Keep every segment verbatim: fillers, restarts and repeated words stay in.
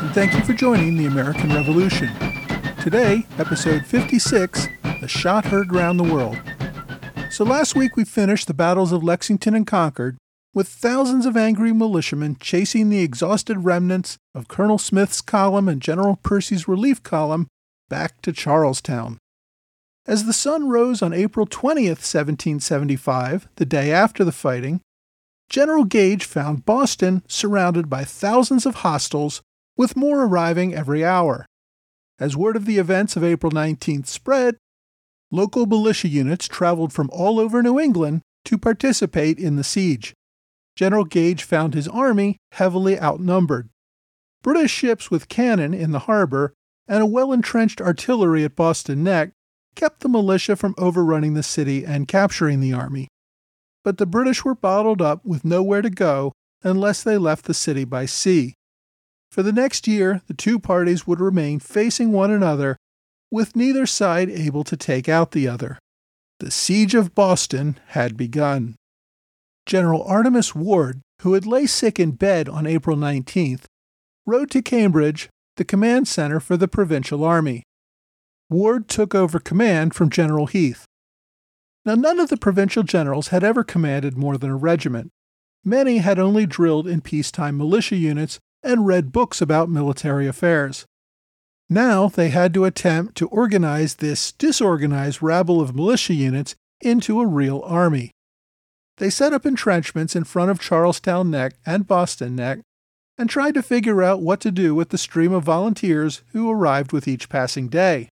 and thank you for joining the American Revolution. Today, episode fifty-six, The Shot Heard Round the World. So last week we finished the battles of Lexington and Concord, with thousands of angry militiamen chasing the exhausted remnants of Colonel Smith's column and General Percy's relief column back to Charlestown. As the sun rose on April twentieth, seventeen seventy-five, the day after the fighting, General Gage found Boston surrounded by thousands of hostiles, with more arriving every hour. As word of the events of April nineteenth spread, local militia units traveled from all over New England to participate in the siege. General Gage found his army heavily outnumbered. British ships with cannon in the harbor and a well-entrenched artillery at Boston Neck kept the militia from overrunning the city and capturing the army. But the British were bottled up with nowhere to go unless they left the city by sea. For the next year, the two parties would remain facing one another, with neither side able to take out the other. The siege of Boston had begun. General Artemus Ward, who had lay sick in bed on April nineteenth, rode to Cambridge, the command center for the provincial army. Ward took over command from General Heath. Now, none of the provincial generals had ever commanded more than a regiment. Many had only drilled in peacetime militia units and read books about military affairs. Now they had to attempt to organize this disorganized rabble of militia units into a real army. They set up entrenchments in front of Charlestown Neck and Boston Neck and tried to figure out what to do with the stream of volunteers who arrived with each passing day.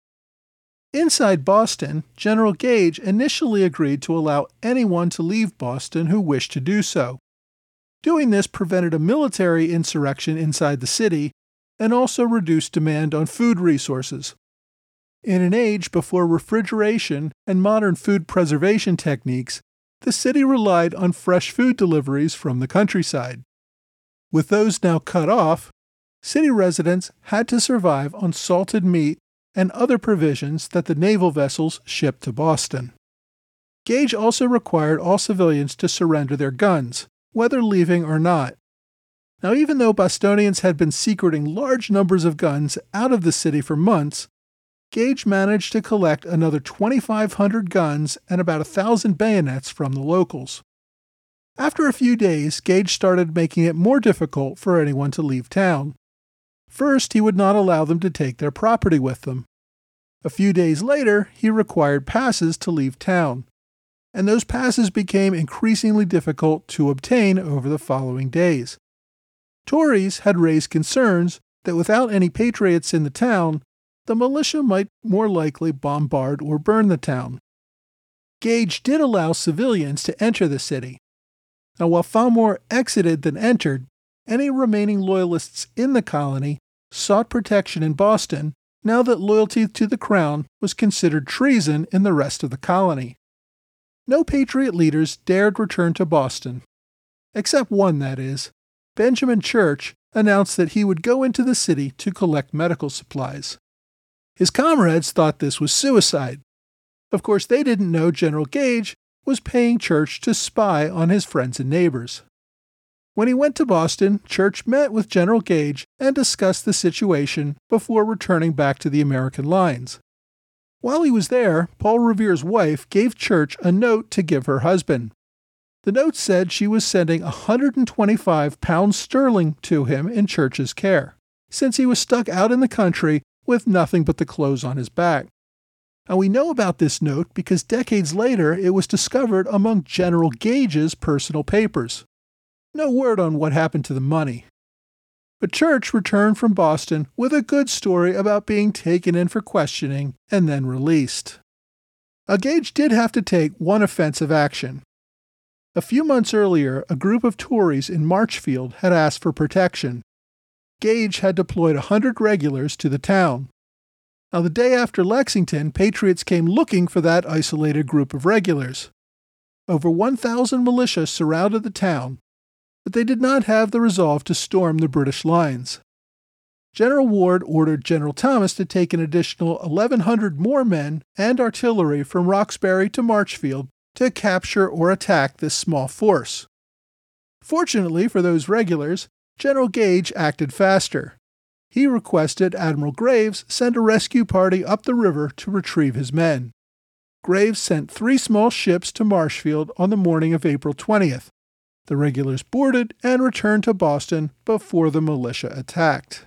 Inside Boston, General Gage initially agreed to allow anyone to leave Boston who wished to do so. Doing this prevented a military insurrection inside the city and also reduced demand on food resources. In an age before refrigeration and modern food preservation techniques, the city relied on fresh food deliveries from the countryside. With those now cut off, city residents had to survive on salted meat and other provisions that the naval vessels shipped to Boston. Gage also required all civilians to surrender their guns, whether leaving or not. Now, even though Bostonians had been secreting large numbers of guns out of the city for months, Gage managed to collect another twenty-five hundred guns and about one thousand bayonets from the locals. After a few days, Gage started making it more difficult for anyone to leave town. First, he would not allow them to take their property with them. A few days later, he required passes to leave town, and those passes became increasingly difficult to obtain over the following days. Tories had raised concerns that without any patriots in the town, the militia might more likely bombard or burn the town. Gage did allow civilians to enter the city. Now, while far more exited than entered, any remaining loyalists in the colony sought protection in Boston now that loyalty to the crown was considered treason in the rest of the colony. No Patriot leaders dared return to Boston. Except one, that is. Benjamin Church announced that he would go into the city to collect medical supplies. His comrades thought this was suicide. Of course, they didn't know General Gage was paying Church to spy on his friends and neighbors. When he went to Boston, Church met with General Gage and discussed the situation before returning back to the American lines. While he was there, Paul Revere's wife gave Church a note to give her husband. The note said she was sending one hundred twenty-five pounds sterling to him in Church's care, since he was stuck out in the country with nothing but the clothes on his back. Now, we know about this note because decades later it was discovered among General Gage's personal papers. No word on what happened to the money. But Church returned from Boston with a good story about being taken in for questioning and then released. Now, Gage did have to take one offensive action. A few months earlier, a group of Tories in Marchfield had asked for protection. Gage had deployed one hundred regulars to the town. Now, the day after Lexington, Patriots came looking for that isolated group of regulars. Over one thousand militia surrounded the town, but they did not have the resolve to storm the British lines. General Ward ordered General Thomas to take an additional eleven hundred more men and artillery from Roxbury to Marchfield to capture or attack this small force. Fortunately for those regulars, General Gage acted faster. he requested Admiral Graves send a rescue party up the river to retrieve his men. Graves sent three small ships to Marshfield on the morning of April twentieth. The regulars boarded and returned to Boston before the militia attacked.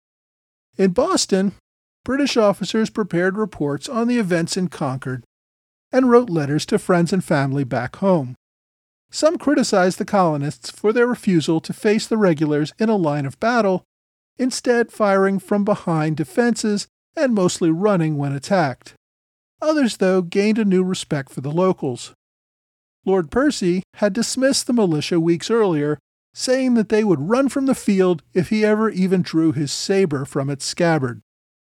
In Boston, British officers prepared reports on the events in Concord and wrote letters to friends and family back home. Some criticized the colonists for their refusal to face the regulars in a line of battle, instead firing from behind defenses and mostly running when attacked. Others, though, gained a new respect for the locals. Lord Percy had dismissed the militia weeks earlier, saying that they would run from the field if he ever even drew his saber from its scabbard.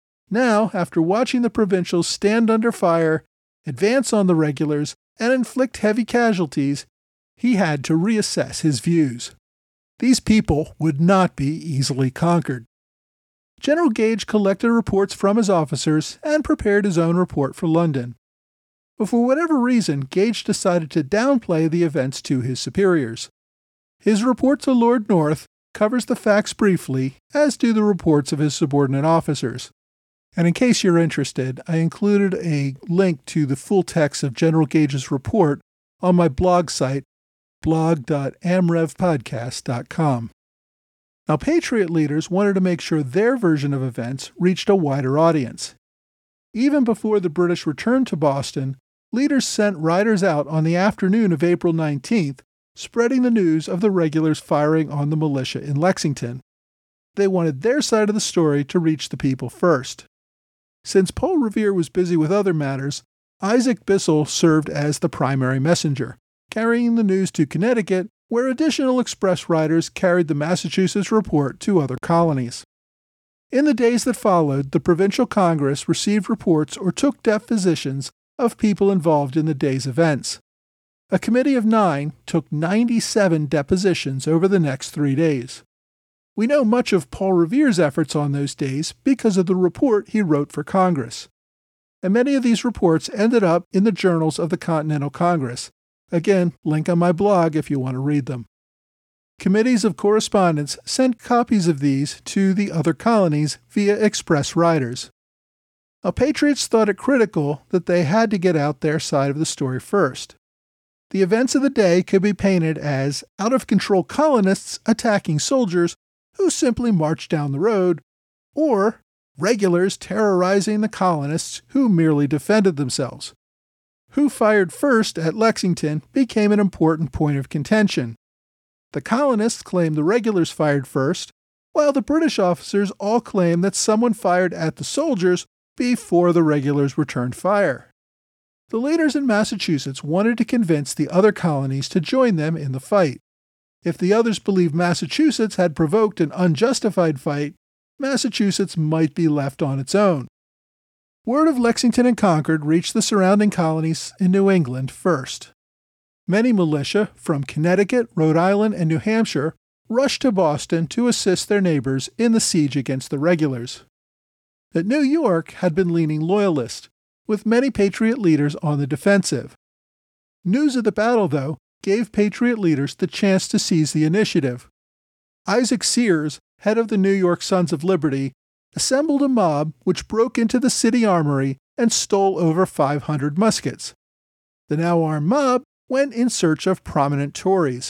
Now, after watching the provincials stand under fire, advance on the regulars, and inflict heavy casualties, he had to reassess his views. These people would not be easily conquered. General Gage collected reports from his officers and prepared his own report for London. But for whatever reason, Gage decided to downplay the events to his superiors. His report to Lord North covers the facts briefly, as do the reports of his subordinate officers. And in case you're interested, I included a link to the full text of General Gage's report on my blog site, blog dot amrev podcast dot com. Now, Patriot leaders wanted to make sure their version of events reached a wider audience. Even before the British returned to Boston, leaders sent riders out on the afternoon of April nineteenth, spreading the news of the regulars firing on the militia in Lexington. They wanted their side of the story to reach the people first. Since Paul Revere was busy with other matters, Isaac Bissell served as the primary messenger, carrying the news to Connecticut, where additional express riders carried the Massachusetts report to other colonies. In the days that followed, the Provincial Congress received reports or took depositions of people involved in the day's events. A committee of nine took ninety-seven depositions over the next three days. We know much of Paul Revere's efforts on those days because of the report he wrote for Congress. And many of these reports ended up in the journals of the Continental Congress. Again, link on my blog if you want to read them. Committees of correspondence sent copies of these to the other colonies via express riders. Now, Patriots thought it critical that they had to get out their side of the story first. The events of the day could be painted as out-of-control colonists attacking soldiers who simply marched down the road, or regulars terrorizing the colonists who merely defended themselves. Who fired first at Lexington became an important point of contention. The colonists claimed the regulars fired first, while the British officers all claimed that someone fired at the soldiers before the regulars returned fire. The leaders in Massachusetts wanted to convince the other colonies to join them in the fight. If the others believed Massachusetts had provoked an unjustified fight, Massachusetts might be left on its own. Word of Lexington and Concord reached the surrounding colonies in New England first. Many militia from Connecticut, Rhode Island, and New Hampshire rushed to Boston to assist their neighbors in the siege against the regulars. But New York had been leaning loyalist, with many Patriot leaders on the defensive. News of the battle, though, gave Patriot leaders the chance to seize the initiative. Isaac Sears, head of the New York Sons of Liberty, assembled a mob which broke into the city armory and stole over five hundred muskets. The now armed mob went in search of prominent Tories.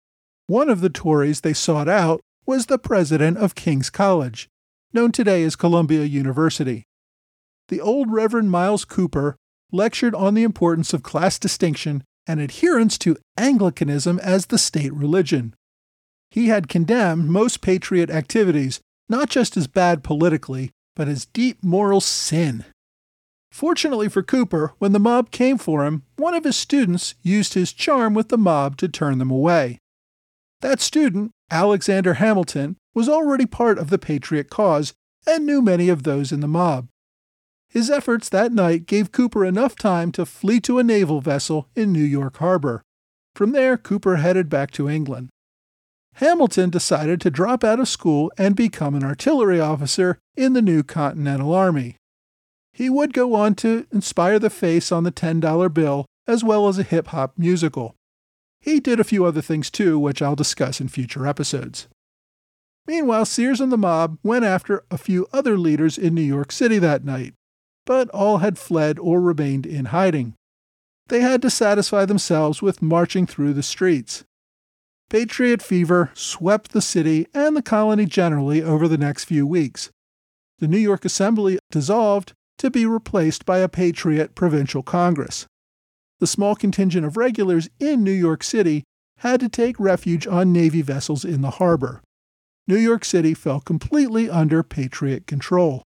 One of the Tories they sought out was the president of King's College, known today as Columbia University. The old Reverend Miles Cooper lectured on the importance of class distinction and adherence to Anglicanism as the state religion. He had condemned most Patriot activities, not just as bad politically, but as deep moral sin. Fortunately for Cooper, when the mob came for him, one of his students used his charm with the mob to turn them away. That student, Alexander Hamilton, was already part of the Patriot cause and knew many of those in the mob. His efforts that night gave Cooper enough time to flee to a naval vessel in New York Harbor. From there, Cooper headed back to England. Hamilton decided to drop out of school and become an artillery officer in the new Continental Army. He would go on to inspire the face on the ten dollar bill, as well as a hip-hop musical. He did a few other things too, which I'll discuss in future episodes. Meanwhile, Sears and the mob went after a few other leaders in New York City that night, but all had fled or remained in hiding. They had to satisfy themselves with marching through the streets. Patriot fever swept the city and the colony generally over the next few weeks. The New York Assembly dissolved to be replaced by a Patriot Provincial Congress. The small contingent of regulars in New York City had to take refuge on Navy vessels in the harbor. New York City fell completely under Patriot control.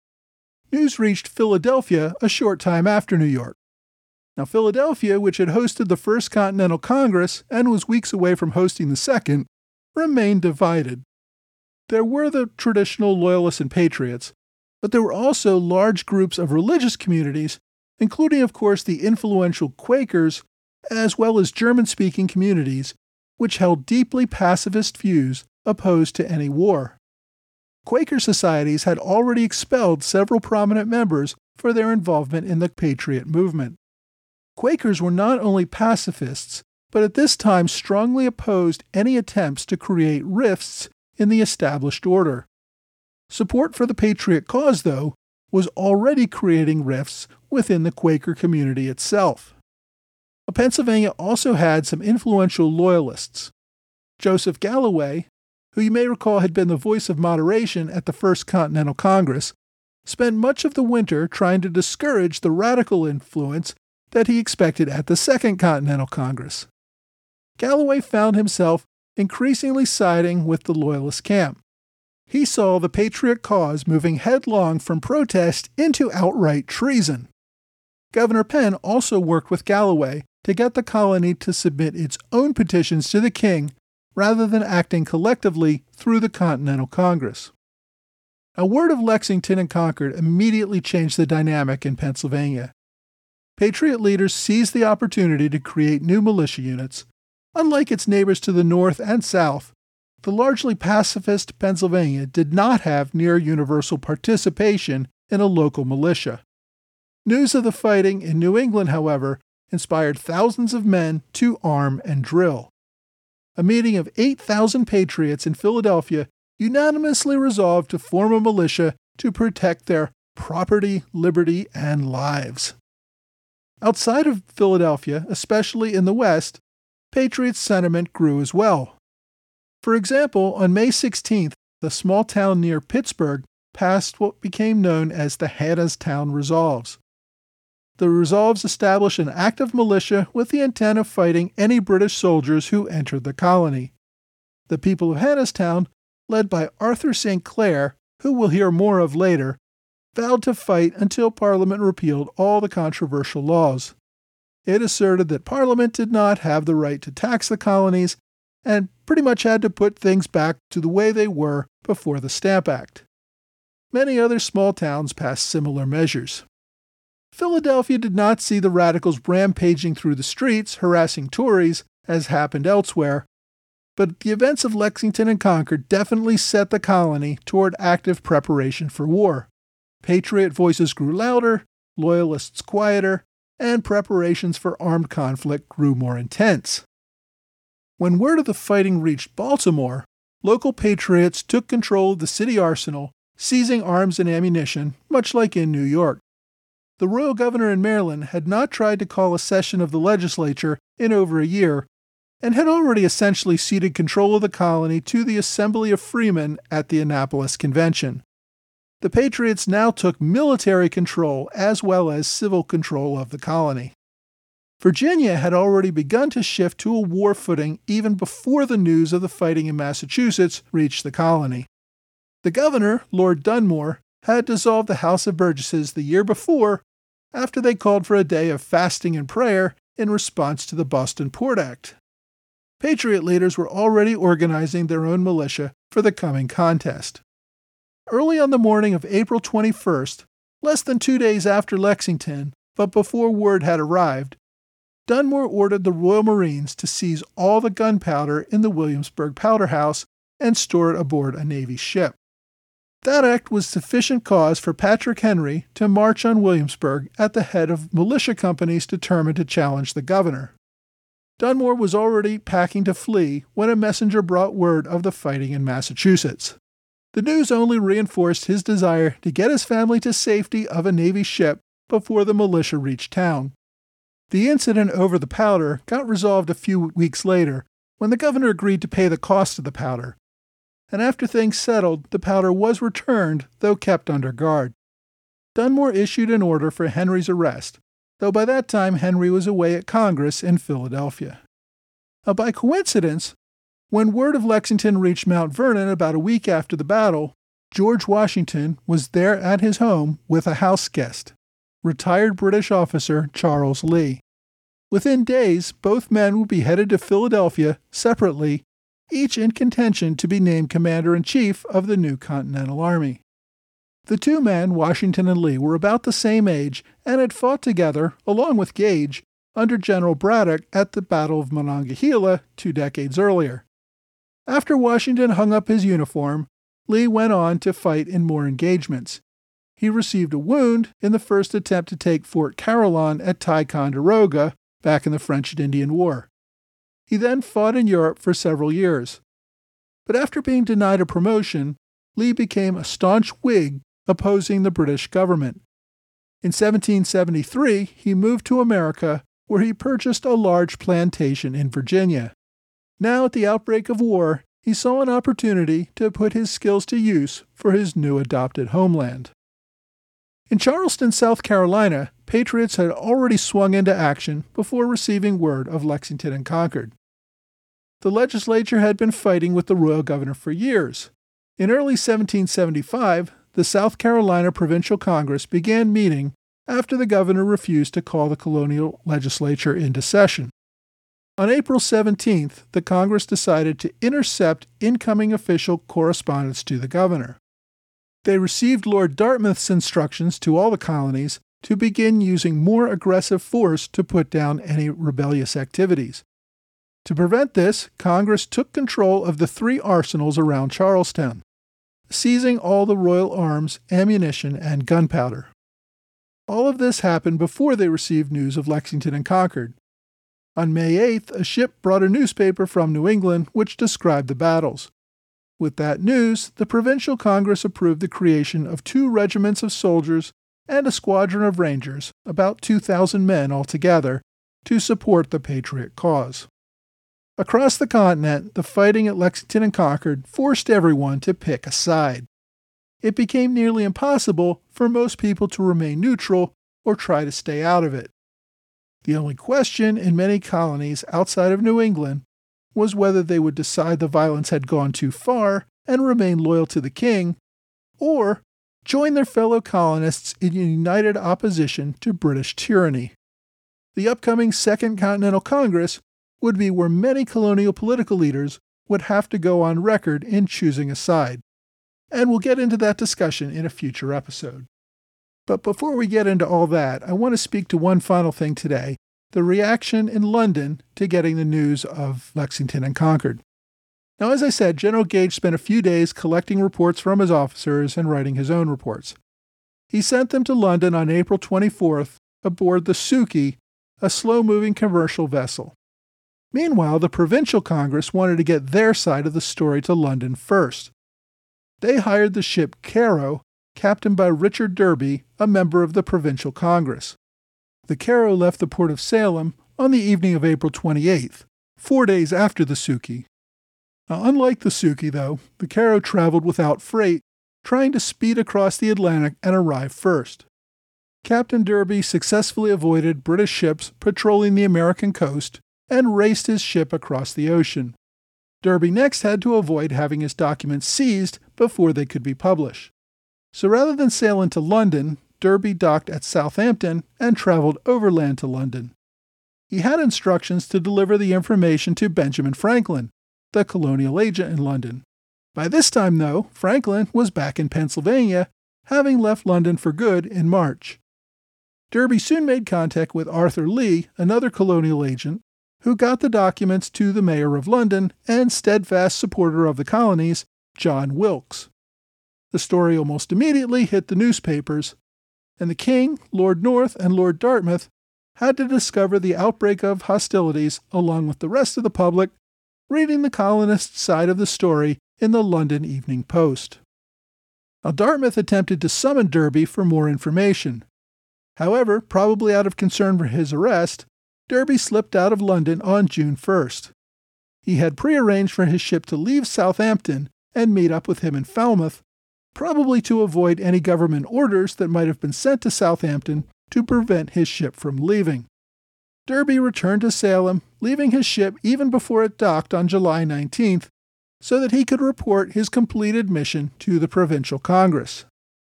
News reached Philadelphia a short time after New York. Now, Philadelphia, which had hosted the First Continental Congress and was weeks away from hosting the Second, remained divided. There were the traditional Loyalists and Patriots, but there were also large groups of religious communities, including, of course, the influential Quakers, as well as German-speaking communities, which held deeply pacifist views opposed to any war. Quaker societies had already expelled several prominent members for their involvement in the Patriot movement. Quakers were not only pacifists, but at this time strongly opposed any attempts to create rifts in the established order. Support for the Patriot cause, though, was already creating rifts within the Quaker community itself. Pennsylvania also had some influential Loyalists. Joseph Galloway, who you may recall had been the voice of moderation at the First Continental Congress, spent much of the winter trying to discourage the radical influence that he expected at the Second Continental Congress. Galloway found himself increasingly siding with the Loyalist camp. He saw the Patriot cause moving headlong from protest into outright treason. Governor Penn also worked with Galloway to get the colony to submit its own petitions to the king rather than acting collectively through the Continental Congress. A word of Lexington and Concord immediately changed the dynamic in Pennsylvania. Patriot leaders seized the opportunity to create new militia units. Unlike its neighbors to the north and south, the largely pacifist Pennsylvania did not have near universal participation in a local militia. News of the fighting in New England, however, inspired thousands of men to arm and drill. A meeting of eight thousand patriots in Philadelphia unanimously resolved to form a militia to protect their property, liberty, and lives. Outside of Philadelphia, especially in the West, Patriot sentiment grew as well. For example, on May sixteenth, the small town near Pittsburgh passed what became known as the Hadestown Resolves. The resolves established an active militia with the intent of fighting any British soldiers who entered the colony. The people of Hadestown, led by Arthur Saint Clair, who we'll hear more of later, vowed to fight until Parliament repealed all the controversial laws. It asserted that Parliament did not have the right to tax the colonies and pretty much had to put things back to the way they were before the Stamp Act. Many other small towns passed similar measures. Philadelphia did not see the radicals rampaging through the streets, harassing Tories, as happened elsewhere, but the events of Lexington and Concord definitely set the colony toward active preparation for war. Patriot voices grew louder, Loyalists quieter, and preparations for armed conflict grew more intense. When word of the fighting reached Baltimore, local patriots took control of the city arsenal, seizing arms and ammunition, much like in New York. The royal governor in Maryland had not tried to call a session of the legislature in over a year, and had already essentially ceded control of the colony to the Assembly of Freemen at the Annapolis Convention. The Patriots now took military control as well as civil control of the colony. Virginia had already begun to shift to a war footing even before the news of the fighting in Massachusetts reached the colony. The governor, Lord Dunmore, had dissolved the House of Burgesses the year before after they called for a day of fasting and prayer in response to the Boston Port Act. Patriot leaders were already organizing their own militia for the coming contest. Early on the morning of April twenty-first, less than two days after Lexington, but before word had arrived, Dunmore ordered the Royal Marines to seize all the gunpowder in the Williamsburg Powder House and store it aboard a Navy ship. That act was sufficient cause for Patrick Henry to march on Williamsburg at the head of militia companies determined to challenge the governor. Dunmore was already packing to flee when a messenger brought word of the fighting in Massachusetts. The news only reinforced his desire to get his family to safety of a Navy ship before the militia reached town. The incident over the powder got resolved a few weeks later when the governor agreed to pay the cost of the powder. And after things settled, the powder was returned, though kept under guard. Dunmore issued an order for Henry's arrest, though by that time Henry was away at Congress in Philadelphia. Now, by coincidence, when word of Lexington reached Mount Vernon about a week after the battle, George Washington was there at his home with a house guest, retired British officer Charles Lee. Within days, both men would be headed to Philadelphia separately, each in contention to be named commander-in-chief of the new Continental Army. The two men, Washington and Lee, were about the same age and had fought together, along with Gage, under General Braddock at the Battle of Monongahela two decades earlier. After Washington hung up his uniform, Lee went on to fight in more engagements. He received a wound in the first attempt to take Fort Carillon at Ticonderoga back in the French and Indian War. He then fought in Europe for several years. But after being denied a promotion, Lee became a staunch Whig opposing the British government. In seventeen seventy-three, he moved to America, where he purchased a large plantation in Virginia. Now, at the outbreak of war, he saw an opportunity to put his skills to use for his new adopted homeland. In Charleston, South Carolina, patriots had already swung into action before receiving word of Lexington and Concord. The legislature had been fighting with the royal governor for years. In early seventeen seventy-five, the South Carolina Provincial Congress began meeting after the governor refused to call the colonial legislature into session. On April seventeenth, the Congress decided to intercept incoming official correspondence to the governor. They received Lord Dartmouth's instructions to all the colonies to begin using more aggressive force to put down any rebellious activities. To prevent this, Congress took control of the three arsenals around Charlestown, seizing all the royal arms, ammunition, and gunpowder. All of this happened before they received news of Lexington and Concord. On May eighth, a ship brought a newspaper from New England which described the battles. With that news, the Provincial Congress approved the creation of two regiments of soldiers and a squadron of rangers, about two thousand men altogether, to support the Patriot cause. Across the continent, the fighting at Lexington and Concord forced everyone to pick a side. It became nearly impossible for most people to remain neutral or try to stay out of it. The only question in many colonies outside of New England was whether they would decide the violence had gone too far and remain loyal to the king, or join their fellow colonists in united opposition to British tyranny. The upcoming Second Continental Congress would be where many colonial political leaders would have to go on record in choosing a side, and we'll get into that discussion in a future episode. But before we get into all that, I want to speak to one final thing today, the reaction in London to getting the news of Lexington and Concord. Now, as I said, General Gage spent a few days collecting reports from his officers and writing his own reports. He sent them to London on April twenty-fourth aboard the Suki, a slow-moving commercial vessel. Meanwhile, the Provincial Congress wanted to get their side of the story to London first. They hired the ship Cairo, captained by Richard Derby, a member of the Provincial Congress. The Cairo left the port of Salem on the evening of April twenty-eighth, four days after the Suki. Now, unlike the Suki, though, the Cairo traveled without freight, trying to speed across the Atlantic and arrive first. Captain Derby successfully avoided British ships patrolling the American coast and raced his ship across the ocean. Derby next had to avoid having his documents seized before they could be published. So rather than sail into London, Derby docked at Southampton and traveled overland to London. He had instructions to deliver the information to Benjamin Franklin, the colonial agent in London. By this time, though, Franklin was back in Pennsylvania, having left London for good in March. Derby soon made contact with Arthur Lee, another colonial agent, who got the documents to the mayor of London and steadfast supporter of the colonies, John Wilkes. The story almost immediately hit the newspapers, and the king, Lord North, and Lord Dartmouth had to discover the outbreak of hostilities along with the rest of the public, reading the colonists' side of the story in the London Evening Post. Now, Dartmouth attempted to summon Derby for more information. However, probably out of concern for his arrest, Derby slipped out of London on June first. He had prearranged for his ship to leave Southampton and meet up with him in Falmouth, probably to avoid any government orders that might have been sent to Southampton to prevent his ship from leaving. Derby returned to Salem, leaving his ship even before it docked on July nineteenth, so that he could report his completed mission to the Provincial Congress.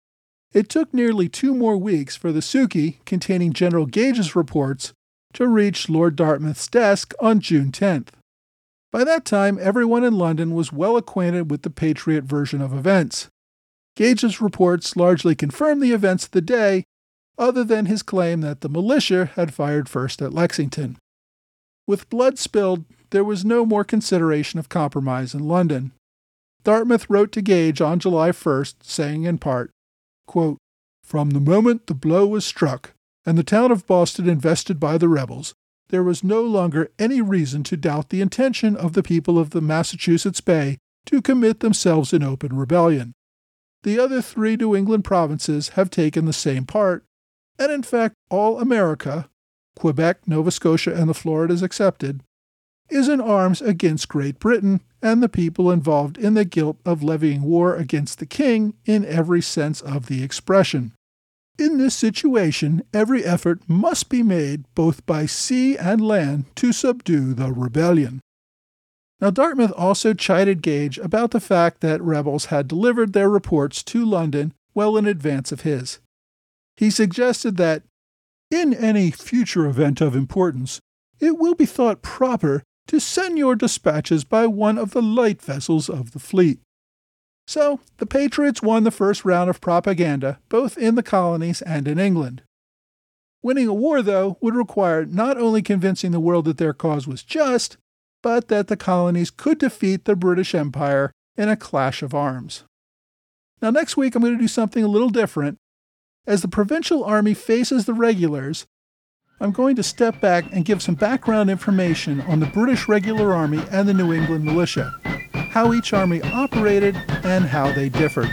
It took nearly two more weeks for the Suki, containing General Gage's reports, to reach Lord Dartmouth's desk on June tenth. By that time, everyone in London was well acquainted with the Patriot version of events. Gage's reports largely confirmed the events of the day, other than his claim that the militia had fired first at Lexington. With blood spilled, there was no more consideration of compromise in London. Dartmouth wrote to Gage on July first, saying in part, quote, "From the moment the blow was struck, and the town of Boston invested by the rebels, there was no longer any reason to doubt the intention of the people of the Massachusetts Bay to commit themselves in open rebellion. The other three New England provinces have taken the same part, and in fact all America, Quebec, Nova Scotia, and the Floridas excepted, is in arms against Great Britain and the people involved in the guilt of levying war against the king in every sense of the expression. In this situation, every effort must be made both by sea and land to subdue the rebellion." Now, Dartmouth also chided Gage about the fact that rebels had delivered their reports to London well in advance of his. He suggested that, "in any future event of importance, it will be thought proper to send your dispatches by one of the light vessels of the fleet." So, the Patriots won the first round of propaganda, both in the colonies and in England. Winning a war, though, would require not only convincing the world that their cause was just, but that the colonies could defeat the British Empire in a clash of arms. Now, next week I'm going to do something a little different. As the Provincial Army faces the regulars, I'm going to step back and give some background information on the British Regular Army and the New England Militia, how each army operated, and how they differed.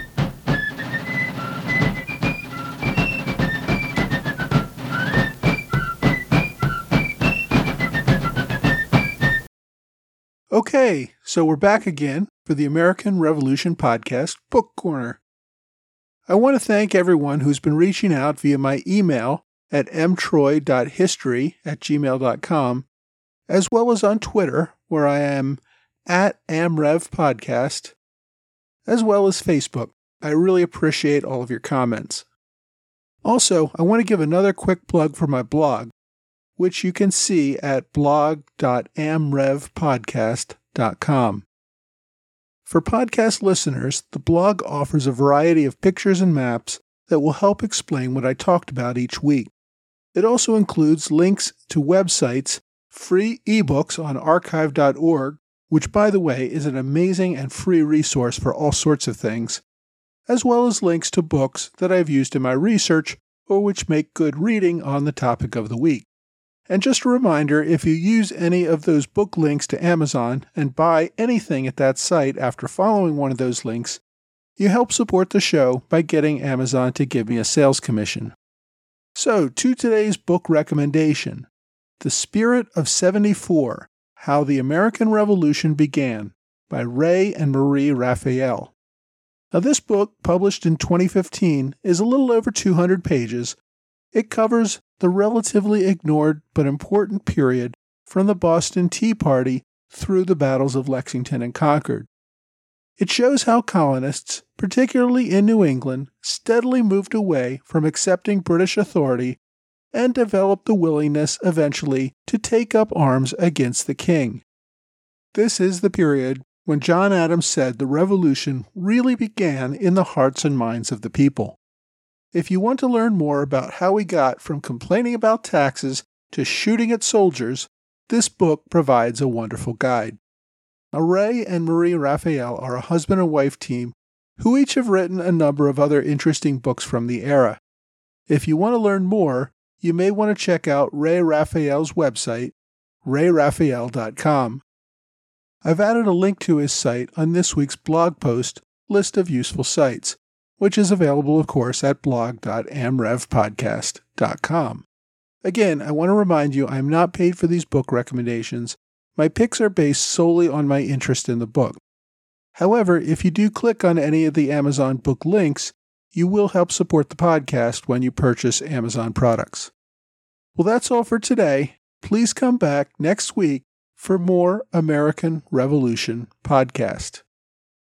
Okay, so we're back again for the American Revolution Podcast Book Corner. I want to thank everyone who's been reaching out via my email at m troy dot history at gmail dot com, as well as on Twitter, where I am at AmRevPodcast, as well as Facebook. I really appreciate all of your comments. Also, I want to give another quick plug for my blog, which you can see at blog dot am rev podcast dot com. For podcast listeners, the blog offers a variety of pictures and maps that will help explain what I talked about each week. It also includes links to websites, free ebooks on archive dot org, which, by the way, is an amazing and free resource for all sorts of things, as well as links to books that I've used in my research or which make good reading on the topic of the week. And just a reminder, if you use any of those book links to Amazon and buy anything at that site after following one of those links, you help support the show by getting Amazon to give me a sales commission. So, to today's book recommendation, The Spirit of seventy-four, How the American Revolution Began, by Ray and Marie Raphael. Now, this book, published in twenty fifteen, is a little over two hundred pages. It covers the relatively ignored but important period from the Boston Tea Party through the battles of Lexington and Concord. It shows how colonists, particularly in New England, steadily moved away from accepting British authority and developed the willingness eventually to take up arms against the king. This is the period when John Adams said the revolution really began in the hearts and minds of the people. If you want to learn more about how we got from complaining about taxes to shooting at soldiers, this book provides a wonderful guide. Now, Ray and Marie Raphael are a husband and wife team who each have written a number of other interesting books from the era. If you want to learn more, you may want to check out Ray Raphael's website, ray raphael dot com. I've added a link to his site on this week's blog post, List of Useful Sites, which is available, of course, at blog dot amrev podcast dot com. Again, I want to remind you I am not paid for these book recommendations. My picks are based solely on my interest in the book. However, if you do click on any of the Amazon book links, you will help support the podcast when you purchase Amazon products. Well, that's all for today. Please come back next week for more American Revolution podcast.